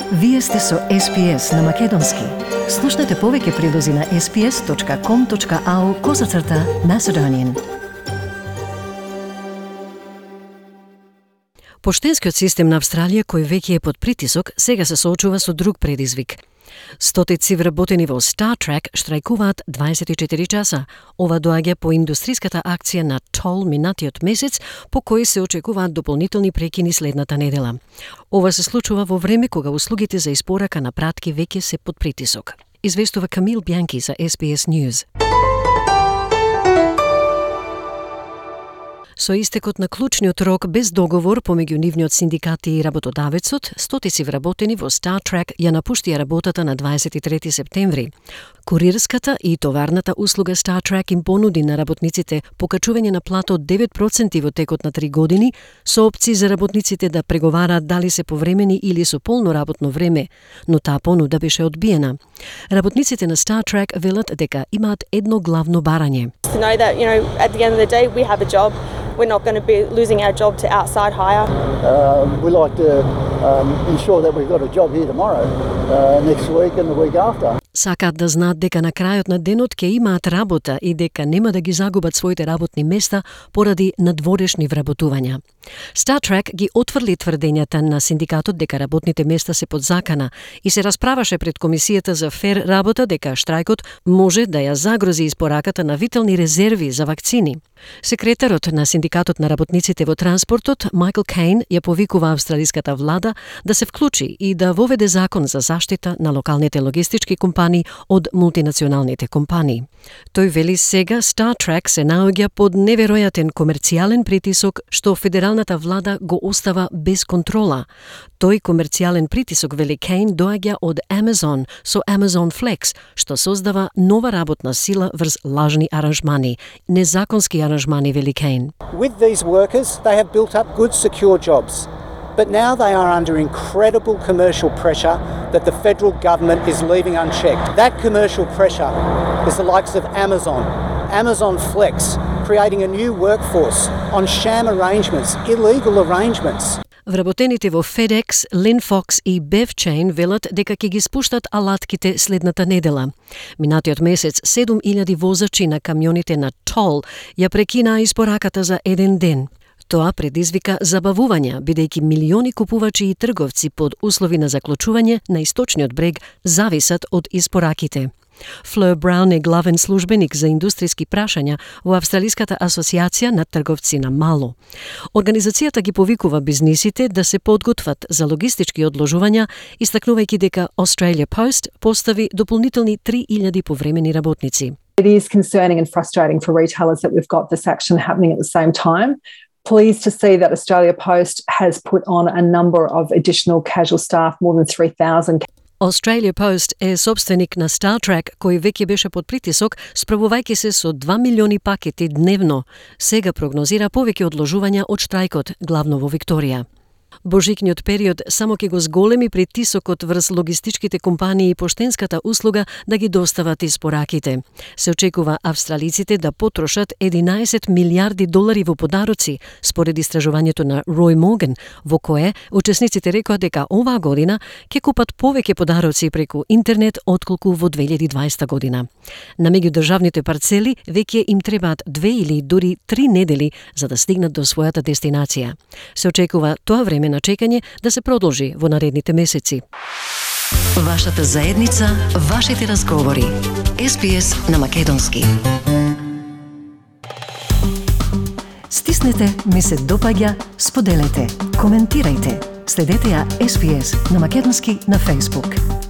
Вие сте со SPS на Македонски. Слушнете повеќе прилози на sps.com.au/Macedonian. Поштенскиот систем на Австралија, кој веќе е под притисок, сега се соочува со друг предизвик. Стотици вработени во Star Trek штрајкуваат 24 часа. Ова доаѓа по индустриската акција на Toll минатиот месец, по кој се очекуваат дополнителни прекини следната недела. Ова се случува во време кога услугите за испорака на пратки веќе се под притисок. Известува Камил Бјанки за SBS News. Со истекот на клучниот рок без договор помеѓу нивниот синдикати и работодавецот, стотици вработени во Star Trek ја напуштија работата на 23 септември. Курирската и товарната услуга Star Trek им понуди на работниците покачување на плата од 9% во текот на 3 години, со опции за работниците да преговараат дали се повремени или со полно работно време, но таа понуда беше одбиена. Работниците на Star Trek велат дека имаат едно главно барање. To know that, at the end of the day, we have a job. We're not going to be losing our job to outside hire. We like to ensure that we've got a job here tomorrow, next week and the week after. Сакаат да знаат дека на крајот на денот ќе имаат работа и дека нема да ги загубат своите работни места поради надворешни вработувања. Star Trek ги отврли тврдењата на синдикатот дека работните места се под закана и се расправаше пред Комисијата за фер работа дека штрајкот може да ја загрози испораката на витални резерви за вакцини. Секретарот на синдикатот на работниците во транспортот, Майкл Кейн, ја повикува австралиската влада да се вклучи и да воведе закон за заштита на локалните логистички компании од мултинационалните компании. Тој вели сега Star Trek се наоѓа под неверојатен комерцијален притисок што федералната влада го остава без контрола. Тој комерцијален притисок, вели Кейн, доаѓа од Amazon со Amazon Flex, што создава нова работна сила врз лажни аранжмани, незаконски аранжмани, вели Кейн. With these workers, they have built up good, secure jobs. But now they are under incredible commercial pressure that the federal government is leaving unchecked. That commercial pressure is the likes of Amazon Flex, creating a new workforce on sham arrangements, illegal arrangements. Вработените во FedEx, Linfox и BevChain велат дека ќе ги спуштат алатките следната недела. Минатиот месец 7000 возачи на камионите на Toll ја прекинаа испораката за еден ден. Тоа предизвика забавувања, бидејќи милиони купувачи и трговци под услови на заклучување на источниот брег зависат од испораките. Флeur Браун е главен службеник за индустријски прашања во Австралиската асоциација на трговци на мало. Организацијата ги повикува бизнисите да се подготват за логистички одложувања, истакнувајќи дека Australia Post постави дополнителни 3000 повремени работници. It is concerning and frustrating for retailers that we've got this action happening at the same time. Pleased to see that Australia Post has put on a number of additional casual staff, more than 3,000. Australia Post е собственик на Star Trek, кој веќе беше под притисок, справувајќи се со 2 милиони пакети дневно. Сега прогнозира повеќе одложувања од штрајкот, главно во Викторија. Божикниот период само ќе го зголеми притисокот врз логистичките компании и поштенската услуга да ги достават испораките. Се очекува австралиците да потрошат 11 милиарди долари во подароци, според истражувањето на Рој Морган, во кое учесниците рекоа дека оваа година ќе купат повеќе подароци преку интернет отколку во 2020 година. На меѓудржавните парцели веќе им требаат 2 или дури 3 недели за да стигнат до својата дестинација. Се очекува тоа време на чекање да се продолжи во наредните месеци. Вашата заедница, вашите разговори. SBS на Македонски. Стиснете, ми се допаѓа, споделете, коментирајте. Следете ја SBS на Македонски на Facebook.